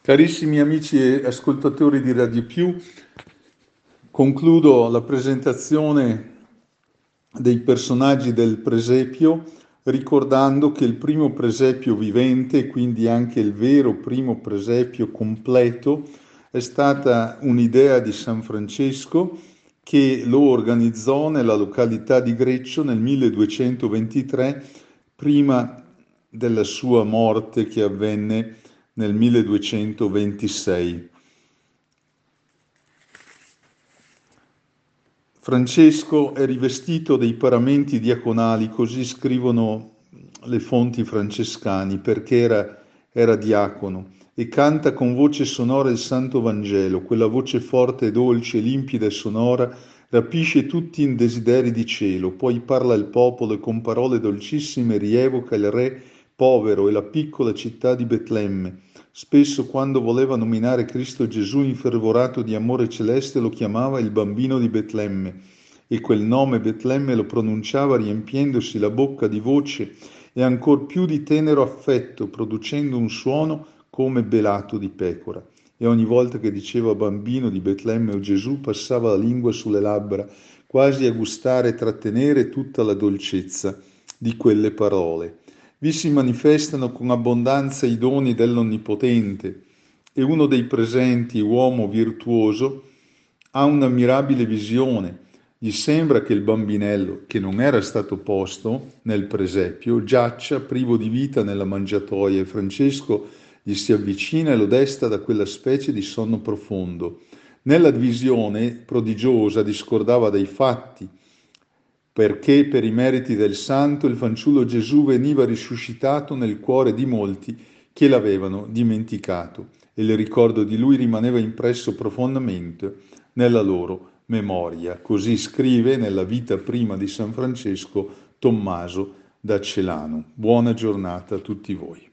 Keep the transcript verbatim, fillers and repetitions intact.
Carissimi amici e ascoltatori di Radio Più, concludo la presentazione dei personaggi del presepio ricordando che il primo presepio vivente, quindi anche il vero primo presepio completo, è stata un'idea di San Francesco che lo organizzò nella località di Greccio nel milleduecentoventitré, prima della sua morte che avvenne nel milleduecentoventisei. Francesco è rivestito dei paramenti diaconali, così scrivono le fonti francescane, perché era, era diacono, e canta con voce sonora il Santo Vangelo. Quella voce forte e dolce, limpida e sonora, rapisce tutti in desideri di cielo, poi parla al popolo e con parole dolcissime rievoca il re povero e la piccola città di Betlemme. Spesso quando voleva nominare Cristo Gesù infervorato di amore celeste lo chiamava il bambino di Betlemme e quel nome Betlemme lo pronunciava riempiendosi la bocca di voce e ancor più di tenero affetto, producendo un suono come belato di pecora. E ogni volta che diceva bambino di Betlemme o Gesù passava la lingua sulle labbra, quasi a gustare e trattenere tutta la dolcezza di quelle parole. Vi si manifestano con abbondanza i doni dell'Onnipotente e uno dei presenti, uomo virtuoso, ha una mirabile visione. Gli sembra che il bambinello, che non era stato posto nel presepio, giaccia privo di vita nella mangiatoia e Francesco gli si avvicina e lo desta da quella specie di sonno profondo. Nella visione prodigiosa discordava dai fatti, perché per i meriti del santo il fanciullo Gesù veniva risuscitato nel cuore di molti che l'avevano dimenticato e il ricordo di lui rimaneva impresso profondamente nella loro memoria. Così scrive nella vita prima di San Francesco Tommaso da Celano. Buona giornata a tutti voi.